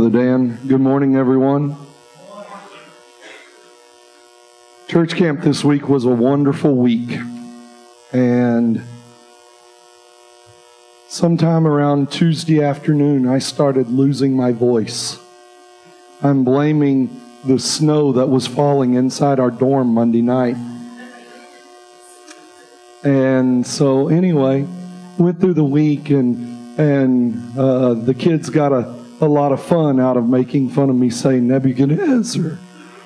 Brother Dan. Good morning, everyone. Church camp this week was a wonderful week. And sometime around Tuesday afternoon, I started losing my voice. I'm blaming the snow that was falling inside our dorm Monday night. And so anyway, went through the week and the kids got a lot of fun out of making fun of me saying Nebuchadnezzar.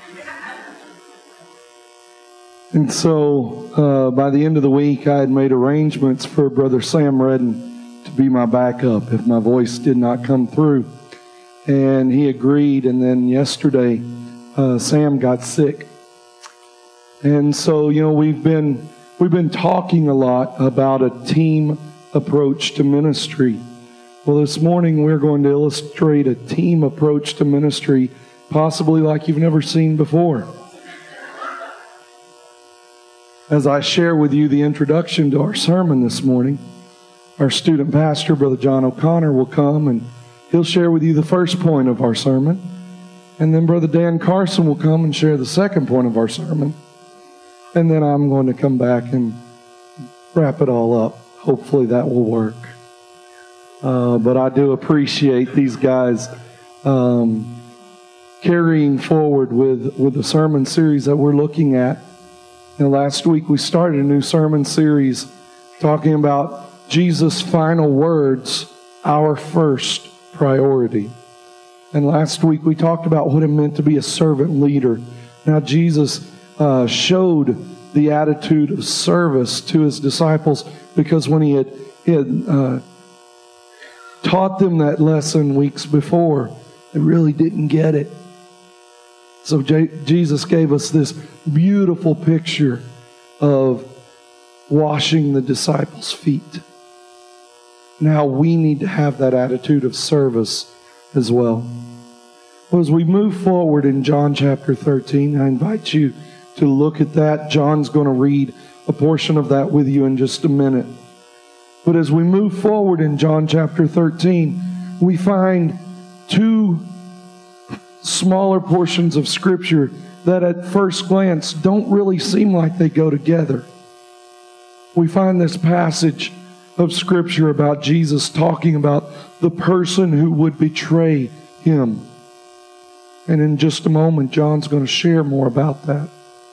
And so by the end of the week, I had made arrangements for Brother Sam Redden to be my backup if my voice did not come through. And he agreed. And then yesterday, Sam got sick. And so, we've been talking a lot about a team approach to ministry. Well, this morning we're going to illustrate a team approach to ministry, possibly like you've never seen before. As I share with you the introduction to our sermon this morning, our student pastor, Brother John O'Connor, will come and he'll share with you the first point of our sermon. And then Brother Dan Carson will come and share the second point of our sermon. And then I'm going to come back and wrap it all up. Hopefully that will work. But I do appreciate these guys carrying forward with the sermon series that we're looking at. Last week we started a new sermon series talking about Jesus' final words, our first priority. And last week we talked about what it meant to be a servant leader. Now Jesus showed the attitude of service to his disciples because when he had taught them that lesson weeks before, they really didn't get it. So Jesus gave us this beautiful picture of washing the disciples' feet. Now we need to have that attitude of service as well. Well, as we move forward in John chapter 13, I invite you to look at that. John's going to read a portion of that with you in just a minute. But as we move forward in John chapter 13, we find two smaller portions of Scripture that at first glance don't really seem like they go together. We find this passage of Scripture about Jesus talking about the person who would betray him. And in just a moment, John's going to share more about that.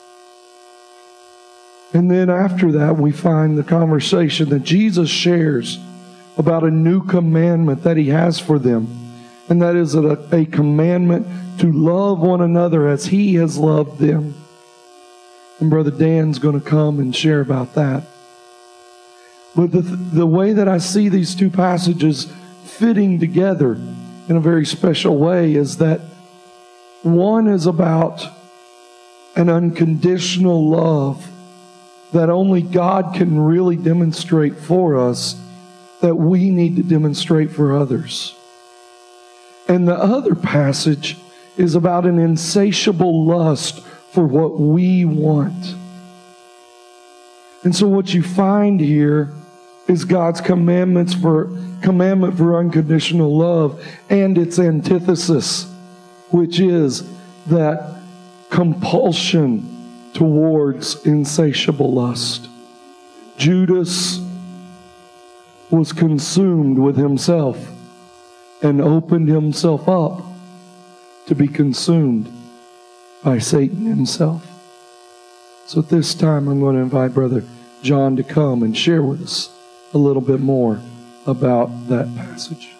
And then after that, we find the conversation that Jesus shares about a new commandment that he has for them. And that is a commandment to love one another as he has loved them. And Brother Dan's going to come and share about that. But the way that I see these two passages fitting together in a very special way is that one is about an unconditional love that only God can really demonstrate for us, that we need to demonstrate for others. And the other passage is about an insatiable lust for what we want. And so what you find here is God's commandment for unconditional love and its antithesis, which is that compulsion towards insatiable lust. Judas was consumed with himself and opened himself up to be consumed by Satan himself. So at this time, I'm going to invite Brother John to come and share with us a little bit more about that passage.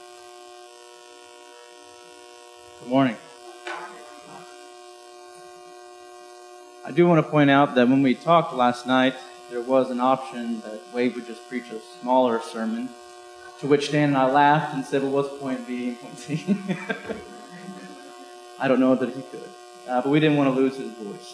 Good morning. I do want to point out that when we talked last night, there was an option that Wade would just preach a smaller sermon, to which Dan and I laughed and said, well, what's point B and point C? I don't know that he could. But we didn't want to lose his voice.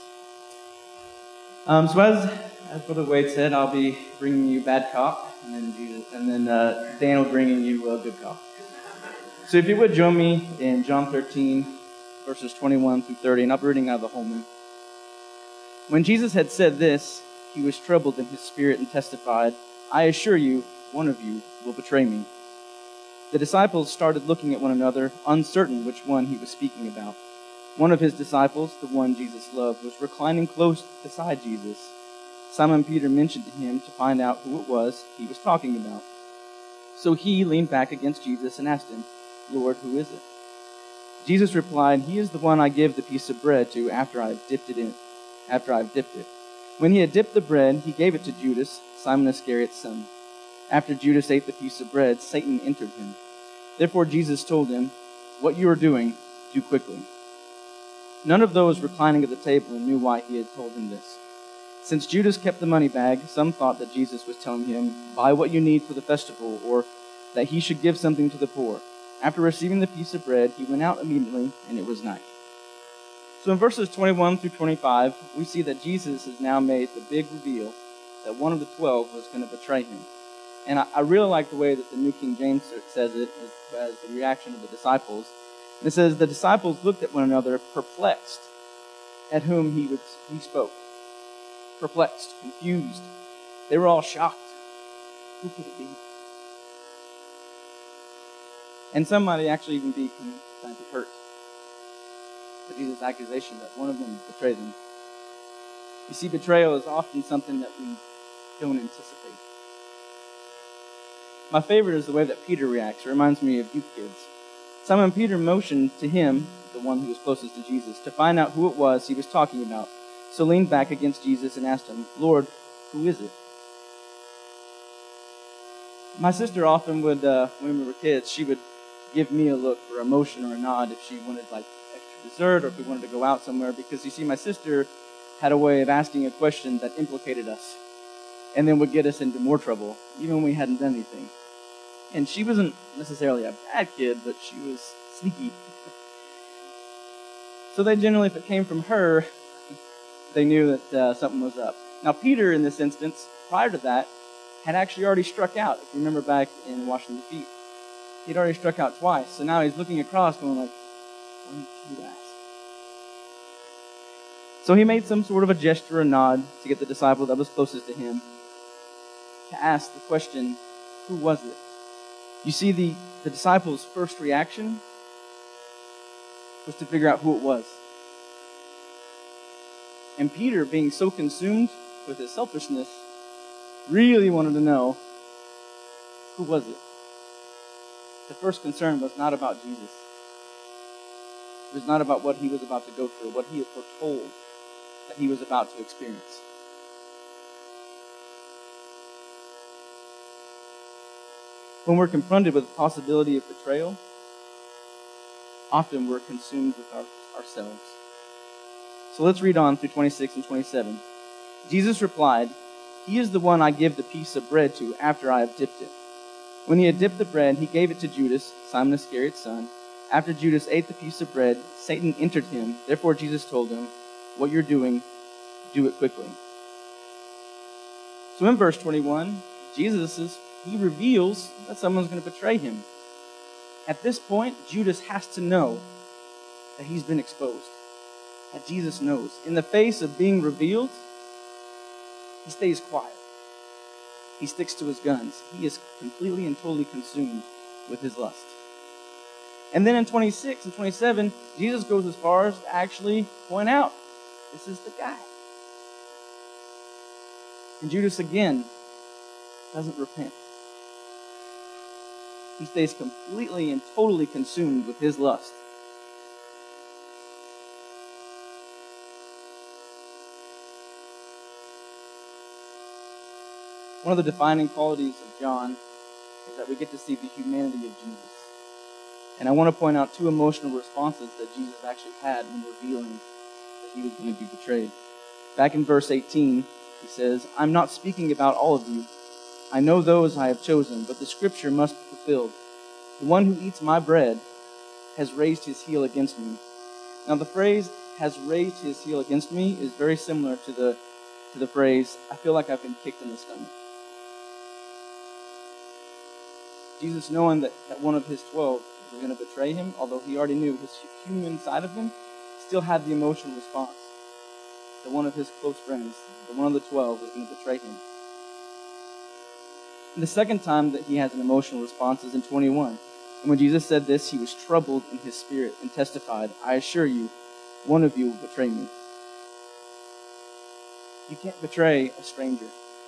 So as Brother Wade said, I'll be bringing you bad cop, and then Dan will be bringing you good cop. So if you would join me in John 13, verses 21 through 30, and I'll be reading out of the Holman. When Jesus had said this, he was troubled in his spirit and testified, I assure you, one of you will betray me. The disciples started looking at one another, uncertain which one he was speaking about. One of his disciples, the one Jesus loved, was reclining close beside Jesus. Simon Peter mentioned to him to find out who it was he was talking about. So he leaned back against Jesus and asked him, "Lord, who is it?" Jesus replied, "He is the one I give the piece of bread to after I've dipped it. When he had dipped the bread, he gave it to Judas, Simon Iscariot's son. After Judas ate the piece of bread, Satan entered him. Therefore Jesus told him, 'What you are doing, do quickly.'" None of those reclining at the table knew why he had told him this. Since Judas kept the money bag, some thought that Jesus was telling him, "Buy what you need for the festival," or that he should give something to the poor. After receiving the piece of bread, he went out immediately, and it was night. So in verses 21 through 25, we see that Jesus has now made the big reveal that one of the 12 was going to betray him. And I really like the way that the New King James says it as the reaction of the disciples. And it says, the disciples looked at one another, perplexed at whom he spoke. Perplexed, confused. They were all shocked. Who could it be? And some might actually even be kind of hurt at Jesus' accusation that one of them betrayed them. You see, betrayal is often something that we don't anticipate. My favorite is the way that Peter reacts. It reminds me of you kids. Simon Peter motioned to him, the one who was closest to Jesus, to find out who it was he was talking about. So leaned back against Jesus and asked him, "Lord, who is it?" My sister often would, when we were kids, she would give me a look or a motion or a nod if she wanted like extra dessert or if we wanted to go out somewhere, because you see, my sister had a way of asking a question that implicated us and then would get us into more trouble, even when we hadn't done anything. And she wasn't necessarily a bad kid, but she was sneaky. So they generally, if it came from her, they knew that something was up. Now, Peter, in this instance, prior to that, had actually already struck out. If you remember back in washing the feet, he'd already struck out twice. So now he's looking across going like, "Why don't you ask?" So he made some sort of a gesture, a nod, to get the disciple that was closest to him to ask the question, who was it? You see, the disciples' first reaction was to figure out who it was. And Peter, being so consumed with his selfishness, really wanted to know, who was it? The first concern was not about Jesus. It was not about what he was about to go through, what he had foretold that he was about to experience. When we're confronted with the possibility of betrayal, often we're consumed with ourselves. So let's read on through 26 and 27. Jesus replied, "He is the one I give the piece of bread to after I have dipped it." When he had dipped the bread, he gave it to Judas, Simon Iscariot's son. After Judas ate the piece of bread, Satan entered him. Therefore Jesus told him, "What you're doing, do it quickly." So in verse 21, he reveals that someone's going to betray him. At this point, Judas has to know that he's been exposed, that Jesus knows. In the face of being revealed, he stays quiet. He sticks to his guns. He is completely and totally consumed with his lust. And then in 26 and 27, Jesus goes as far as to actually point out, this is the guy. And Judas again doesn't repent. He stays completely and totally consumed with his lust. One of the defining qualities of John is that we get to see the humanity of Jesus. And I want to point out two emotional responses that Jesus actually had when revealing that he was going to be betrayed. Back in verse 18, he says, "I'm not speaking about all of you. I know those I have chosen, but the scripture must be fulfilled. The one who eats my bread has raised his heel against me." Now the phrase, "has raised his heel against me," is very similar to the phrase, "I feel like I've been kicked in the stomach." Jesus, knowing that one of his 12 was going to betray him, although he already knew his human side of him, still had the emotional response that one of his close friends, that one of the 12, was going to betray him. And the second time that he has an emotional response is in 21. And when Jesus said this, he was troubled in his spirit and testified, I assure you, one of you will betray me. You can't betray a stranger.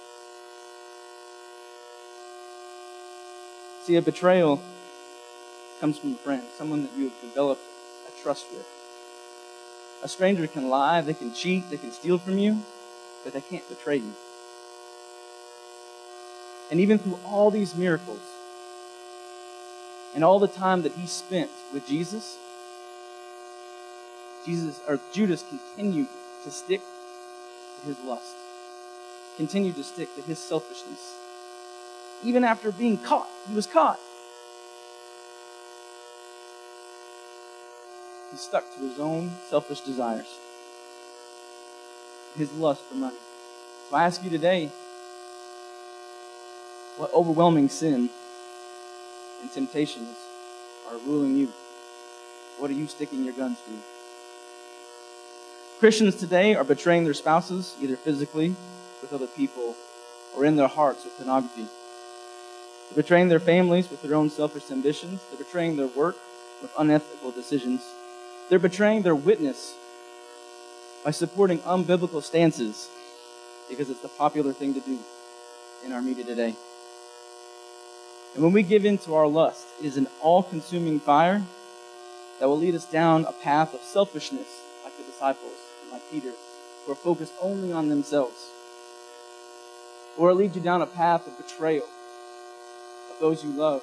See, a betrayal comes from a friend, someone that you have developed a trust with. A stranger can lie, they can cheat, they can steal from you, but they can't betray you. And even through all these miracles, and all the time that he spent with Jesus, Judas continued to stick to his lust, continued to stick to his selfishness. Even after being caught, he was caught. He stuck to his own selfish desires, his lust for money. So I ask you today, what overwhelming sin and temptations are ruling you? What are you sticking your guns to? Christians today are betraying their spouses, either physically with other people or in their hearts with pornography. They're betraying their families with their own selfish ambitions. They're betraying their work with unethical decisions. They're betraying their witness by supporting unbiblical stances because it's the popular thing to do in our media today. And when we give in to our lust, it is an all-consuming fire that will lead us down a path of selfishness, like the disciples, and like Peter, who are focused only on themselves. Or it'll lead you down a path of betrayal of those you love.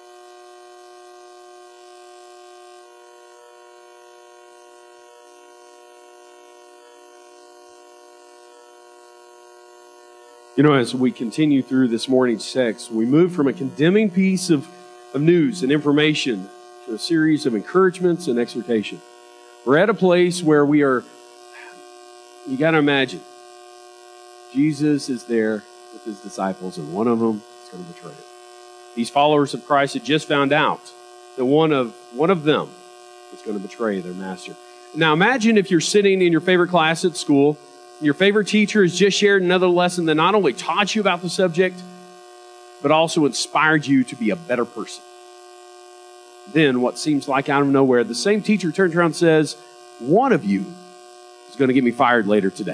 You know, as we continue through this morning's text, we move from a condemning piece of news and information to a series of encouragements and exhortation. We're at a place where we are, you got to imagine, Jesus is there with his disciples, and one of them is going to betray him. These followers of Christ had just found out that one of them was going to betray their master. Now imagine if you're sitting in your favorite class at school, your favorite teacher has just shared another lesson that not only taught you about the subject, but also inspired you to be a better person. Then, what seems like out of nowhere, the same teacher turns around and says, one of you is going to get me fired later today.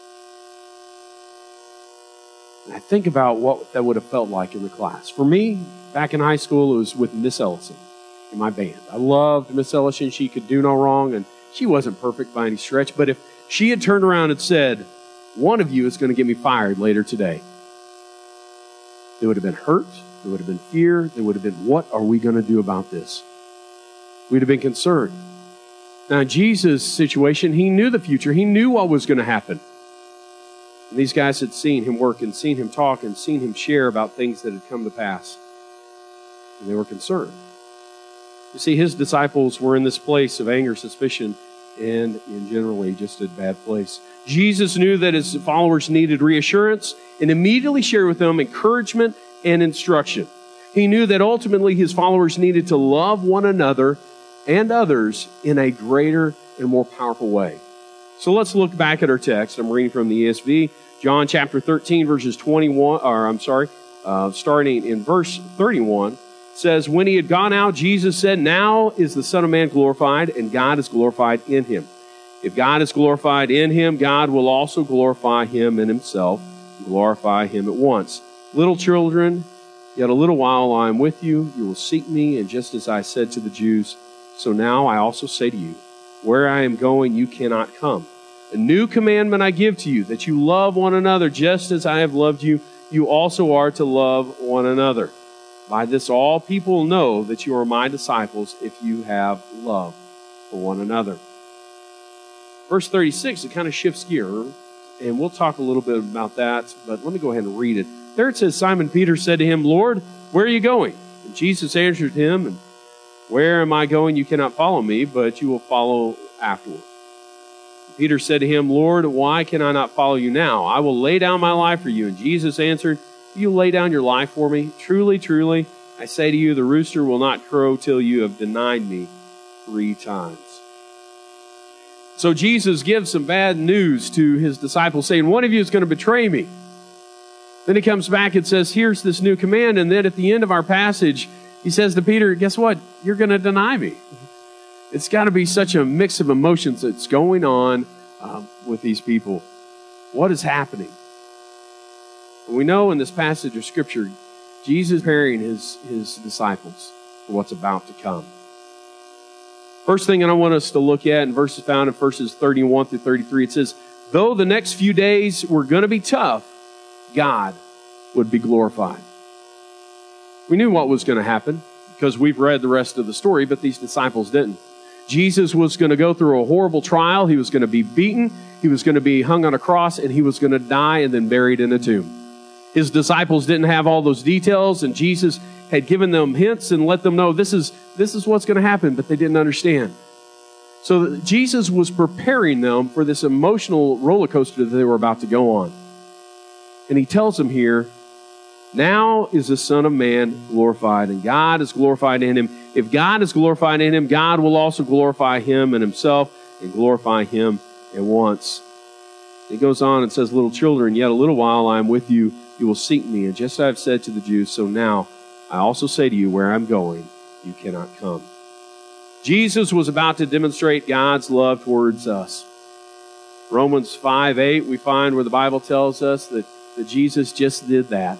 And I think about what that would have felt like in the class. For me, back in high school, it was with Miss Ellison in my band. I loved Miss Ellison. She could do no wrong, and she wasn't perfect by any stretch, but if she had turned around and said, one of you is going to get me fired later today, there would have been hurt, there would have been fear, there would have been, what are we going to do about this? We'd have been concerned. Now, in Jesus' situation, he knew the future. He knew what was going to happen. And these guys had seen him work and seen him talk and seen him share about things that had come to pass. And they were concerned. You see, his disciples were in this place of anger, suspicion, and in generally just a bad place. Jesus knew that his followers needed reassurance and immediately shared with them encouragement and instruction. He knew that ultimately his followers needed to love one another and others in a greater and more powerful way. So let's look back at our text. I'm reading from the ESV, John chapter 13, verses 21, starting in verse 31. Says, when he had gone out, Jesus said, now is the Son of Man glorified, and God is glorified in him. If God is glorified in him, God will also glorify him in himself, and glorify him at once. Little children, yet a little while I am with you. You will seek me, and just as I said to the Jews, so now I also say to you, where I am going, you cannot come. A new commandment I give to you, that you love one another, just as I have loved you. You also are to love one another. By this all people will know that you are my disciples if you have love for one another. Verse 36, it kind of shifts gear, and we'll talk a little bit about that, but let me go ahead and read it. There it says, Simon Peter said to him, Lord, where are you going? And Jesus answered him, and where am I going? You cannot follow me, but you will follow afterward. Peter said to him, Lord, why can I not follow you now? I will lay down my life for you. And Jesus answered, you lay down your life for me? Truly, truly, I say to you, the rooster will not crow till you have denied me 3 times. So Jesus gives some bad news to his disciples, saying, one of you is going to betray me. Then he comes back and says, here's this new command. And then at the end of our passage, he says to Peter, guess what? You're going to deny me. It's got to be such a mix of emotions that's going on with these people. What is happening? We know in this passage of Scripture, Jesus is preparing his disciples for what's about to come. First thing I want us to look at in verses found in verses 31 through 33, it says, though the next few days were going to be tough, God would be glorified. We knew what was going to happen because we've read the rest of the story, but these disciples didn't. Jesus was going to go through a horrible trial. He was going to be beaten. He was going to be hung on a cross, and he was going to die and then buried in a tomb. His disciples didn't have all those details, and Jesus had given them hints and let them know this is what's going to happen, but they didn't understand. So Jesus was preparing them for this emotional roller coaster that they were about to go on. And he tells them here, now is the Son of Man glorified, and God is glorified in him. If God is glorified in him, God will also glorify him and himself and glorify him at once. He goes on and says, little children, yet a little while I am with you. You will seek me. And just as I have said to the Jews, so now I also say to you, where I'm going, you cannot come. Jesus was about to demonstrate God's love towards us. Romans 5:8, we find where the Bible tells us that Jesus just did that.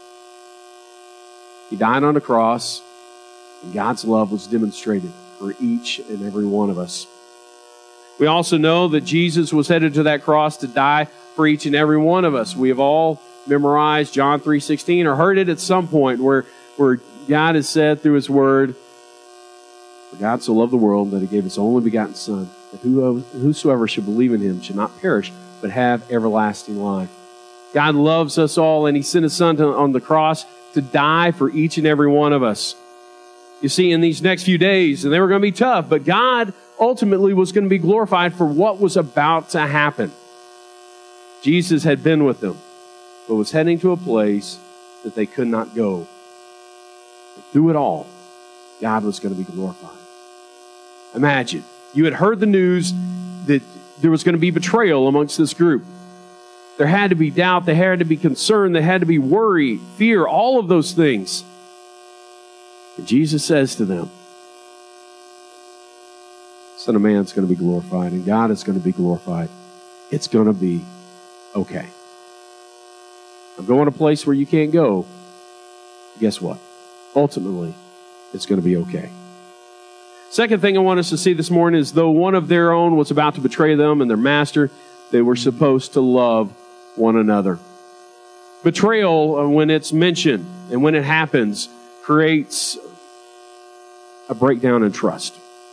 He died on the cross, and God's love was demonstrated for each and every one of us. We also know that Jesus was headed to that cross to die for each and every one of us. We have all memorized John 3:16 or heard it at some point where God has said through his word, for God so loved the world that he gave his only begotten Son, that whosoever should believe in him should not perish, but have everlasting life. God loves us all, and he sent his Son on the cross to die for each and every one of us. You see, in these next few days, and they were going to be tough, but God ultimately was going to be glorified for what was about to happen. Jesus had been with them, but was heading to a place that they could not go. But through it all, God was going to be glorified. Imagine, you had heard the news that there was going to be betrayal amongst this group. There had to be doubt, there had to be concern, there had to be worry, fear, all of those things. And Jesus says to them, Son of Man's going to be glorified, and God is going to be glorified. It's going to be okay. I'm going to a place where you can't go. Guess what? Ultimately, it's going to be okay. Second thing I want us to see this morning is though one of their own was about to betray them and their master, they were supposed to love one another. Betrayal, when it's mentioned and when it happens, creates a breakdown in trust.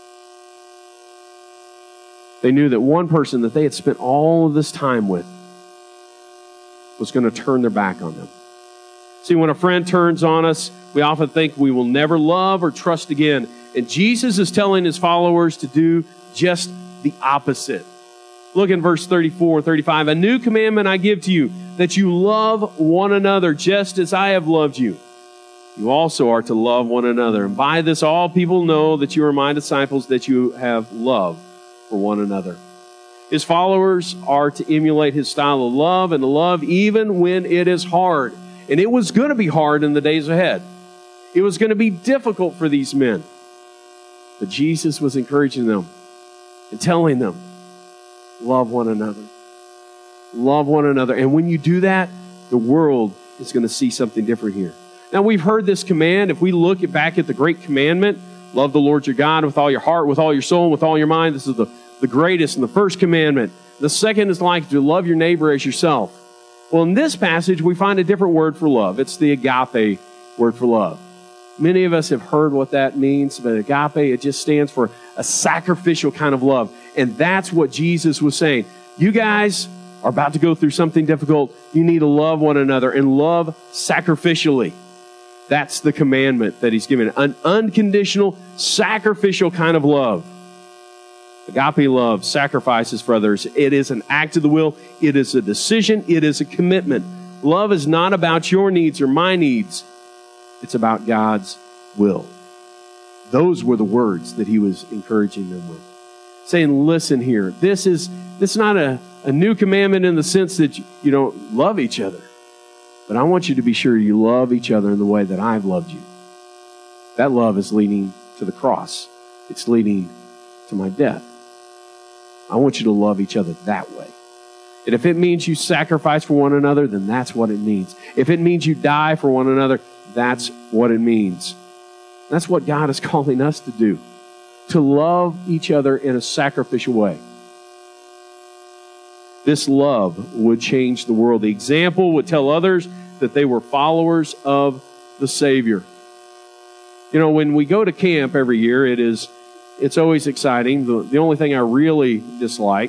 They knew that one person that they had spent all of this time with was going to turn their back on them. See, when a friend turns on us, we often think we will never love or trust again. And Jesus is telling his followers to do just the opposite. Look in verse 34 and 35. A new commandment I give to you, that you love one another just as I have loved you. You also are to love one another. And by this all people know that you are my disciples, that you have love for one another. His followers are to emulate his style of love and to love even when it is hard. And it was going to be hard in the days ahead. It was going to be difficult for these men. But Jesus was encouraging them and telling them, love one another. Love one another. And when you do that, the world is going to see something different here. Now, we've heard this command. If we look back at the great commandment, love the Lord your God with all your heart, with all your soul, and with all your mind. This is the greatest and the first commandment. The second is like to love your neighbor as yourself. Well, in this passage, we find a different word for love. It's the agape word for love. Many of us have heard what that means, but agape, it just stands for a sacrificial kind of love. And that's what Jesus was saying. You guys are about to go through something difficult. You need to love one another and love sacrificially. That's the commandment that he's given. An unconditional, sacrificial kind of love. Agape love sacrifices for others. It is an act of the will. It is a decision. It is a commitment. Love is not about your needs or my needs. It's about God's will. Those were the words that he was encouraging them with. Saying, listen here, this is not a new commandment in the sense that you don't love each other. But I want you to be sure you love each other in the way that I've loved you. That love is leading to the cross. It's leading to my death. I want you to love each other that way. And if it means you sacrifice for one another, then that's what it means. If it means you die for one another, that's what it means. That's what God is calling us to do, to love each other in a sacrificial way. This love would change the world. The example would tell others that they were followers of the Savior. You know, when we go to camp every year, it's always exciting. The only thing I really dislike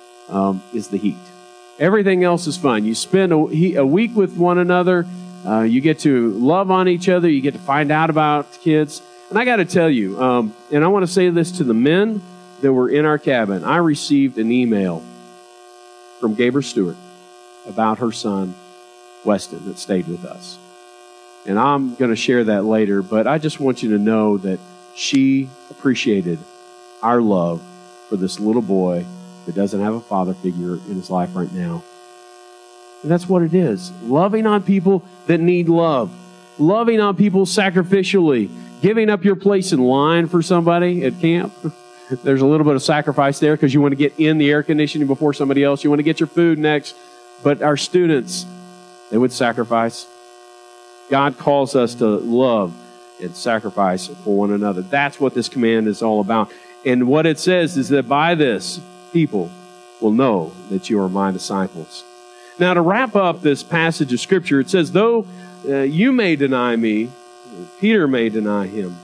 is the heat. Everything else is fun. You spend a week with one another. You get to love on each other. You get to find out about kids. And I got to tell you, and I want to say this to the men that were in our cabin. I received an email from Gaber Stewart about her son, Weston, that stayed with us. And I'm going to share that later, but I just want you to know that she appreciated our love for this little boy that doesn't have a father figure in his life right now. And that's what it is. Loving on people that need love. Loving on people sacrificially. Giving up your place in line for somebody at camp. There's a little bit of sacrifice there because you want to get in the air conditioning before somebody else. You want to get your food next. But our students, they would sacrifice. God calls us to love and sacrifice for one another. That's what this command is all about. And what it says is that by this, people will know that you are my disciples. Now, to wrap up this passage of Scripture, it says, though you may deny me, Peter may deny him,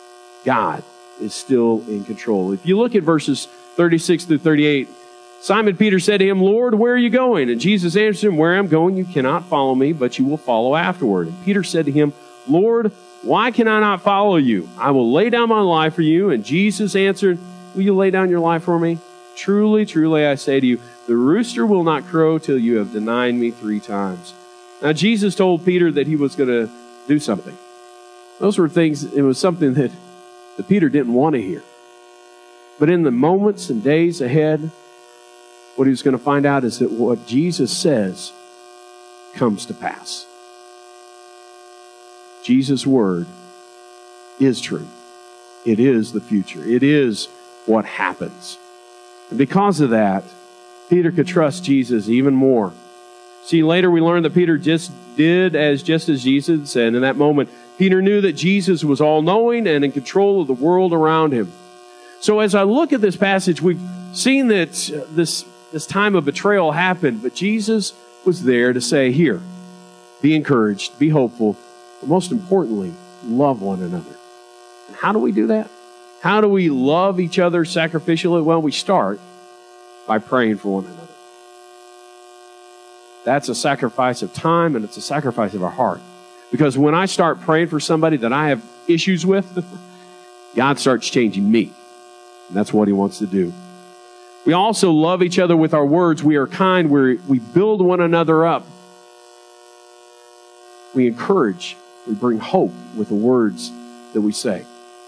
God is still in control. If you look at verses 36 through 38, Simon Peter said to him, Lord, where are you going? And Jesus answered him, where I'm going, you cannot follow me, but you will follow afterward. And Peter said to him, Lord, why can I not follow you? I will lay down my life for you. And Jesus answered, will you lay down your life for me? Truly, truly, I say to you, the rooster will not crow till you have denied me 3 times. Now, Jesus told Peter that he was going to do something. Those were things, it was something that Peter didn't want to hear. But in the moments and days ahead, what he was going to find out is that what Jesus says comes to pass. Jesus' word is true. It is the future. It is what happens. And because of that, Peter could trust Jesus even more. See, later we learn that Peter just as Jesus said. In that moment, Peter knew that Jesus was all-knowing and in control of the world around him. So as I look at this passage, we've seen that this time of betrayal happened, but Jesus was there to say, here, be encouraged, be hopeful, but most importantly, love one another. And how do we do that? How do we love each other sacrificially? Well, we start by praying for one another. That's a sacrifice of time, and it's a sacrifice of our heart. Because when I start praying for somebody that I have issues with, God starts changing me. And that's what he wants to do. We also love each other with our words. We are kind. We build one another up. We encourage. We bring hope with the words that we say.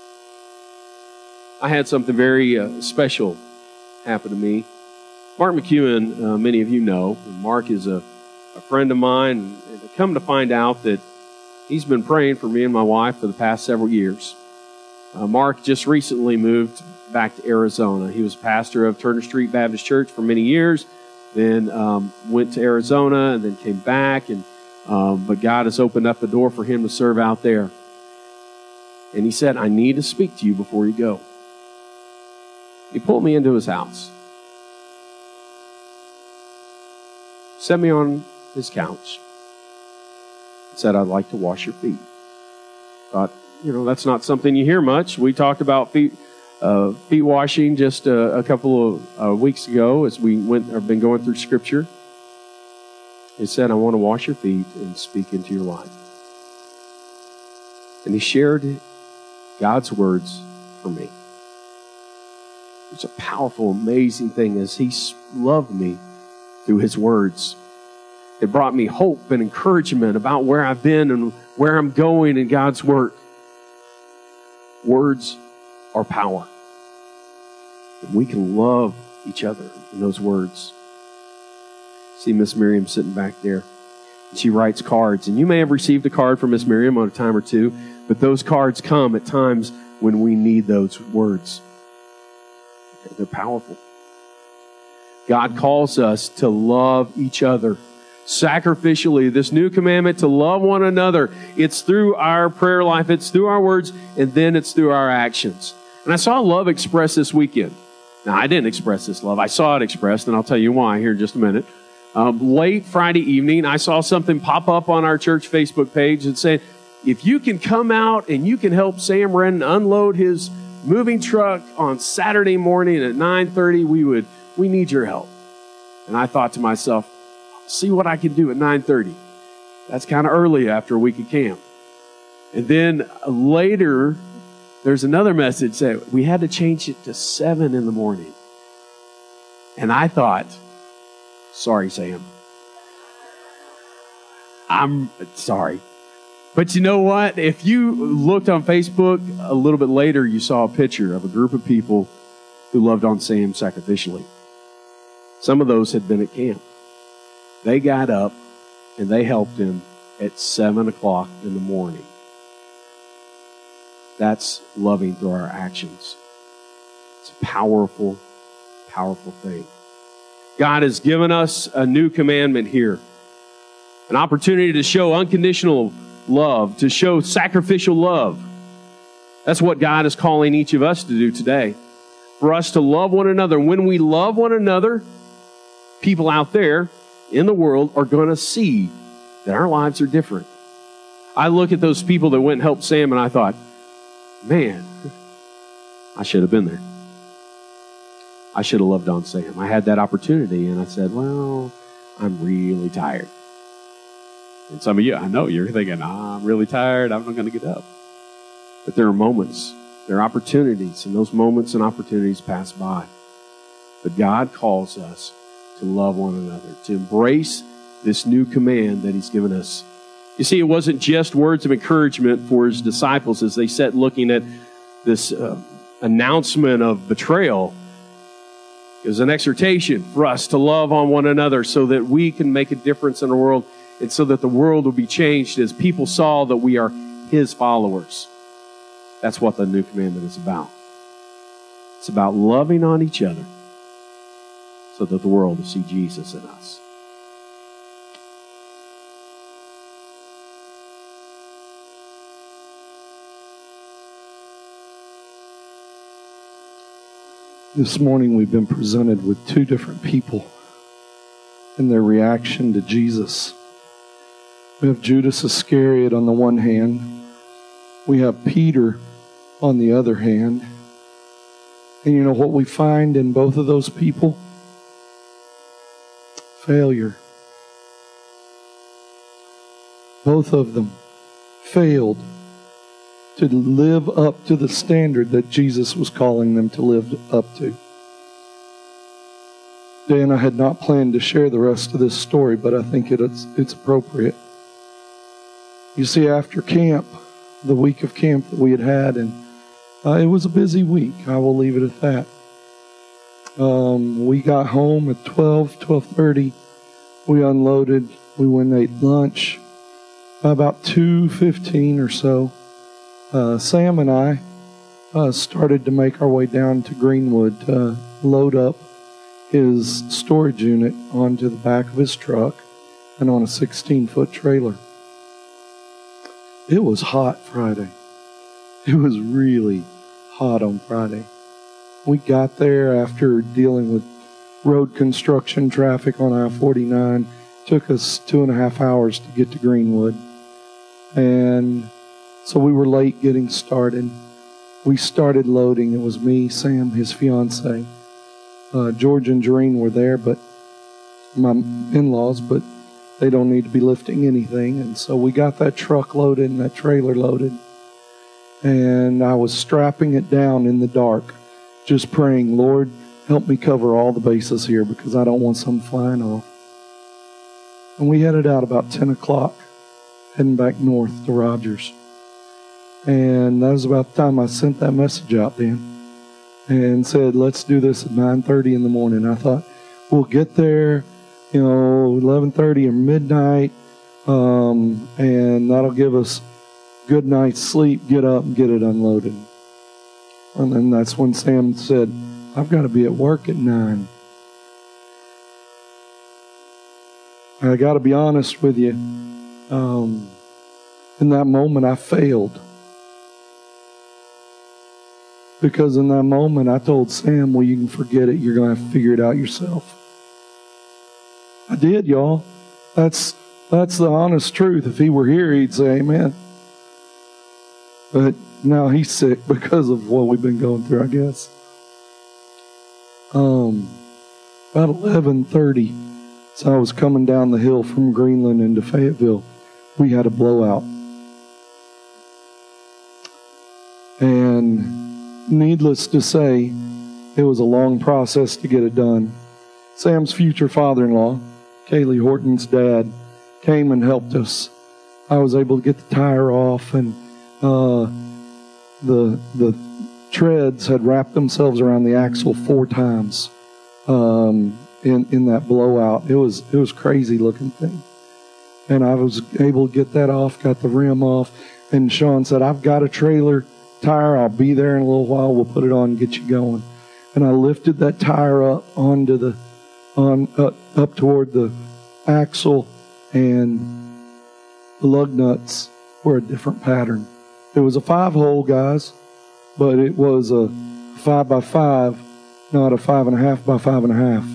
I had something very special happen to me. Mark McEwen, many of you know. Mark is a friend of mine. And I come to find out that he's been praying for me and my wife for the past several years. Mark just recently moved back to Arizona. He was pastor of Turner Street Baptist Church for many years, then went to Arizona and then came back. But God has opened up a door for him to serve out there. And he said, I need to speak to you before you go. He pulled me into his house, set me on his couch, said, I'd like to wash your feet. Thought, that's not something you hear much. We talked about feet washing just a couple of weeks ago as we have been going through Scripture. He said, I want to wash your feet and speak into your life. And he shared God's words for me. It's a powerful, amazing thing as he loved me through his words. It brought me hope and encouragement about where I've been and where I'm going in God's work. Words are power. And we can love each other in those words. See Miss Miriam sitting back there. She writes cards. And you may have received a card from Miss Miriam on a time or two, but those cards come at times when we need those words. They're powerful. God calls us to love each other sacrificially. This new commandment to love one another. It's through our prayer life. It's through our words, and then it's through our actions. And I saw love expressed this weekend. Now, I didn't express this love. I saw it expressed, and I'll tell you why here in just a minute. Late Friday evening, I saw something pop up on our church Facebook page that said, if you can come out and you can help Sam Redden unload his moving truck on Saturday morning at 9:30, we need your help. And I thought to myself, see what I can do at 9:30. That's kind of early after a week of camp. And then later, there's another message that we had to change it to 7 in the morning. And I thought, sorry, Sam. I'm sorry. But you know what? If you looked on Facebook a little bit later, you saw a picture of a group of people who loved on Sam sacrificially. Some of those had been at camp. They got up and they helped him at 7 o'clock in the morning. That's loving through our actions. It's a powerful, powerful thing. God has given us a new commandment here. An opportunity to show unconditional love, to show sacrificial love. That's what God is calling each of us to do today. For us to love one another. When we love one another, people out there in the world are going to see that our lives are different. I look at those people that went and helped Sam and I thought, man, I should have been there. I should have loved on Sam. I had that opportunity and I said, well, I'm really tired. And some of you, I know you're thinking, I'm really tired. I'm not going to get up. But there are moments, there are opportunities, and those moments and opportunities pass by. But God calls us to love one another, to embrace this new command that He's given us. You see, it wasn't just words of encouragement for His disciples as they sat looking at this announcement of betrayal. It was an exhortation for us to love on one another so that we can make a difference in the world and so that the world will be changed as people saw that we are His followers. That's what the new commandment is about. It's about loving on each other so that the world will see Jesus in us. This morning we've been presented with two different people and their reaction to Jesus. We have Judas Iscariot on the one hand. We have Peter on the other hand. And you know what we find in both of those people? Failure. Both of them failed to live up to the standard that Jesus was calling them to live up to. Dan, I had not planned to share the rest of this story, but I think it's appropriate. You see, after camp, the week of camp that we had, and it was a busy week. I will leave it at that. We got home at 12:30. We unloaded. We went and ate lunch. By about 2:15 or so, Sam and I started to make our way down to Greenwood to load up his storage unit onto the back of his truck and on a 16-foot trailer. It was hot Friday. It was really hot on Friday. We got there after dealing with road construction traffic on I-49. Took us 2.5 hours to get to Greenwood. And so we were late getting started. We started loading. It was me, Sam, his fiance. George and Jareen were there, but my in-laws, but they don't need to be lifting anything. And so we got that truck loaded and that trailer loaded. And I was strapping it down in the dark, just praying, Lord, help me cover all the bases here because I don't want some flying off. And we headed out about 10 o'clock, heading back north to Rogers. And that was about the time I sent that message out, Dan, and said, let's do this at 9:30 in the morning. I thought, we'll get there, 11:30 or midnight. and that'll give us good night's sleep. Get up and get it unloaded. And then that's when Sam said, I've got to be at work at 9. And I got to be honest with you. In that moment, I failed. Because in that moment, I told Sam, well, you can forget it. You're going to have to figure it out yourself. I did, y'all. That's the honest truth. If he were here, he'd say amen. But now he's sick because of what we've been going through, I guess. About 11:30, so I was coming down the hill from Greenland into Fayetteville. We had a blowout. And needless to say, it was a long process to get it done. Sam's future father-in-law, Kaylee Horton's dad, came and helped us. I was able to get the tire off, and the treads had wrapped themselves around the axle 4 times in that blowout. It was crazy looking thing. And I was able to get that off, got the rim off, and Sean said, I've got a trailer tire. I'll be there in a little while. We'll put it on and get you going. And I lifted that tire up onto up toward the axle, and the lug nuts were a different pattern. It was a 5-hole, guys, but it was a 5x5, not a 5.5 by 5.5.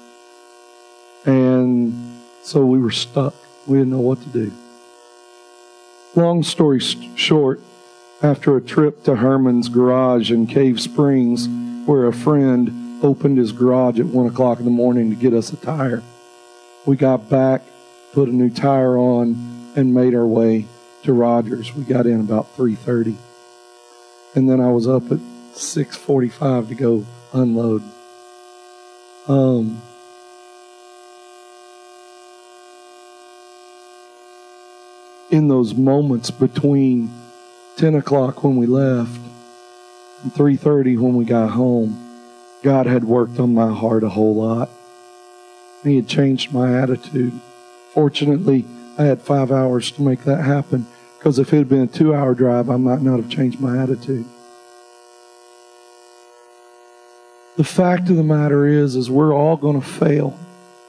And so we were stuck. We didn't know what to do. Long story short, after a trip to Herman's garage in Cave Springs, where a friend opened his garage at 1 o'clock in the morning to get us a tire, we got back, put a new tire on, and made our way to Rogers. We got in about 3:30. And then I was up at 6:45 to go unload. In those moments between 10 o'clock when we left and 3:30 when we got home, God had worked on my heart a whole lot. He had changed my attitude. Fortunately, I had 5 hours to make that happen, because if it had been a 2-hour drive, I might not have changed my attitude. The fact of the matter is we're all going to fail.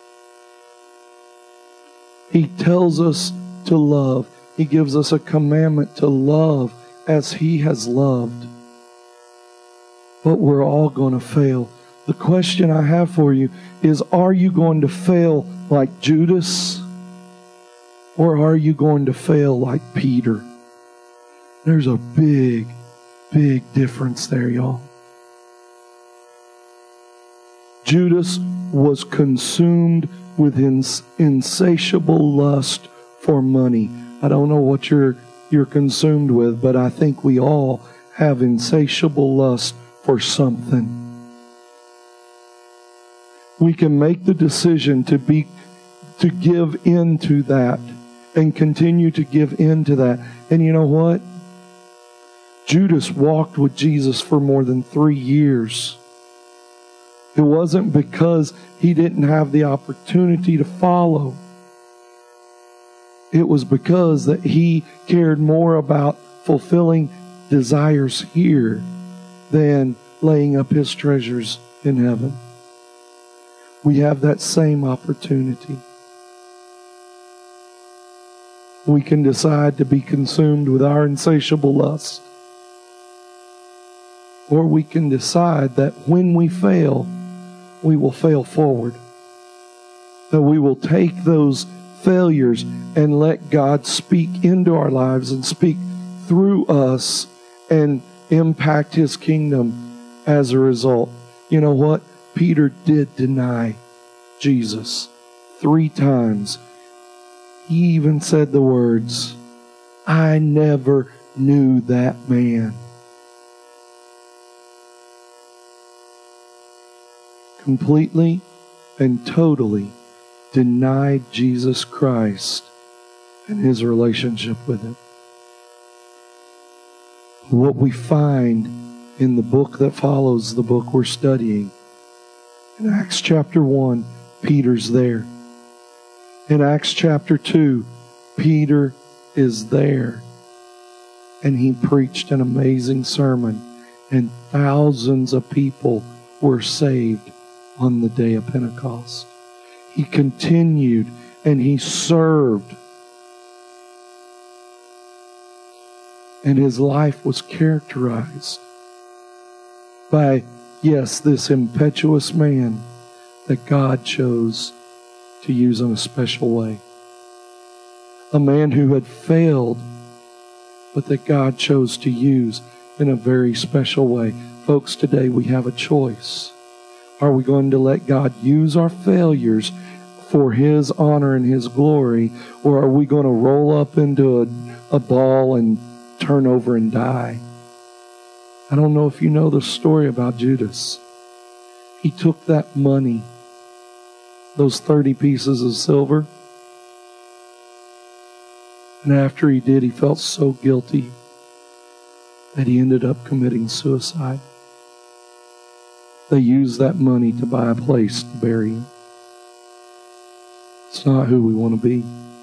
He tells us to love. He gives us a commandment to love as He has loved. But we're all going to fail. The question I have for you is, are you going to fail like Judas? Or are you going to fail like Peter? There's a big, big difference there, y'all. Judas was consumed with insatiable lust for money. I don't know what you're consumed with, but I think we all have insatiable lust for something. We can make the decision to give in to that and continue to give in to that. And you know what? Judas walked with Jesus for more than 3 years. It wasn't because he didn't have the opportunity to follow. It was because that he cared more about fulfilling desires here than laying up his treasures in heaven. We have that same opportunity. We can decide to be consumed with our insatiable lust. Or we can decide that when we fail, we will fail forward. That we will take those failures and let God speak into our lives and speak through us and impact His kingdom as a result. You know what? Peter did deny Jesus 3 times. He even said the words, I never knew that man. Completely and totally denied Jesus Christ and His relationship with Him. What we find in the book that follows the book we're studying, in Acts chapter 1, Peter's there. In Acts chapter 2, Peter is there. And he preached an amazing sermon. And thousands of people were saved on the day of Pentecost. He continued and he served. And his life was characterized by, yes, this impetuous man that God chose to use in a special way. A man who had failed, but that God chose to use in a very special way. Folks, today we have a choice. Are we going to let God use our failures for His honor and His glory, or are we going to roll up into a ball and turn over and die? I don't know if you know the story about Judas. He took that money, those 30 pieces of silver, and after he did, he felt so guilty that he ended up committing suicide. They used that money to buy a place to bury him. It's not who we want to be.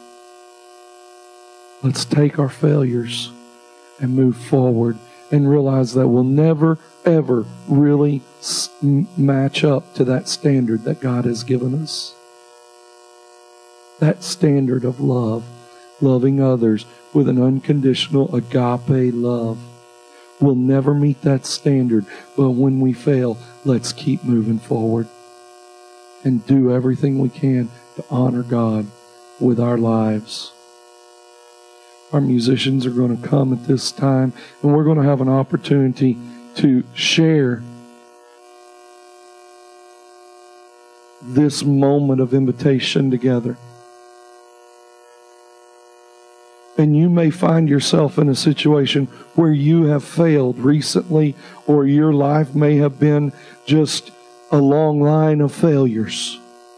Let's take our failures and move forward and realize that we'll never, ever really match up to that standard that God has given us. That standard of love, loving others with an unconditional agape love. We'll never meet that standard, but when we fail, let's keep moving forward and do everything we can to honor God with our lives. Our musicians are going to come at this time, and we're going to have an opportunity to share this moment of invitation together. And you may find yourself in a situation where you have failed recently, or your life may have been just a long line of failures.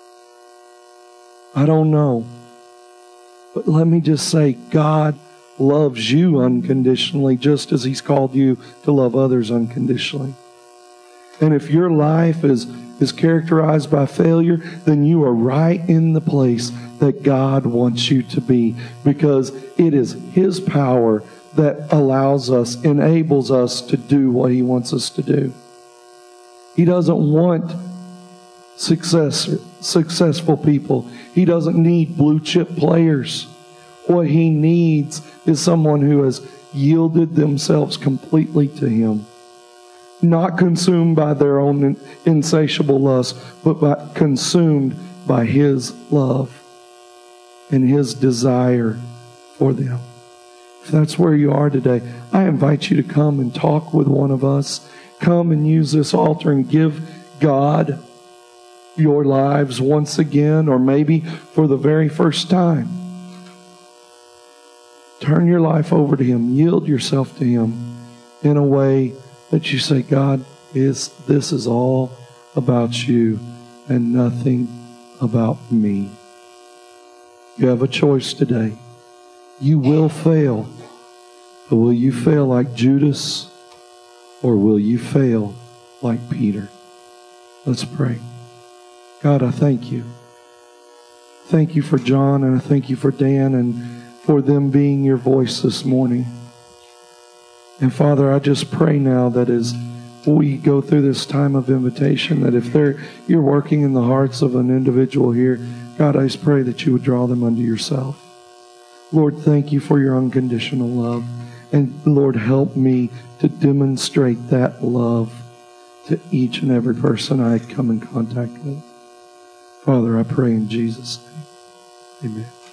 I don't know. But let me just say, God loves you unconditionally, just as He's called you to love others unconditionally. And if your life is characterized by failure, then you are right in the place that God wants you to be, because it is His power that allows us, enables us to do what He wants us to do. He doesn't want successful people. He doesn't need blue chip players. What He needs is someone who has yielded themselves completely to Him. Not consumed by their own insatiable lust, but consumed by His love and His desire for them. If that's where you are today, I invite you to come and talk with one of us. Come and use this altar and give God your lives once again, or maybe for the very first time. Turn your life over to Him. Yield yourself to Him in a way that you say, God, this is all about you and nothing about me. You have a choice today. You will fail. But will you fail like Judas, or will you fail like Peter? Let's pray. God, I thank you. Thank you for John, and I thank you for Dan, and for them being your voice this morning. And Father, I just pray now that as we go through this time of invitation, that if you're working in the hearts of an individual here, God, I just pray that you would draw them unto yourself. Lord, thank you for your unconditional love. And Lord, help me to demonstrate that love to each and every person I come in contact with. Father, I pray in Jesus' name. Amen.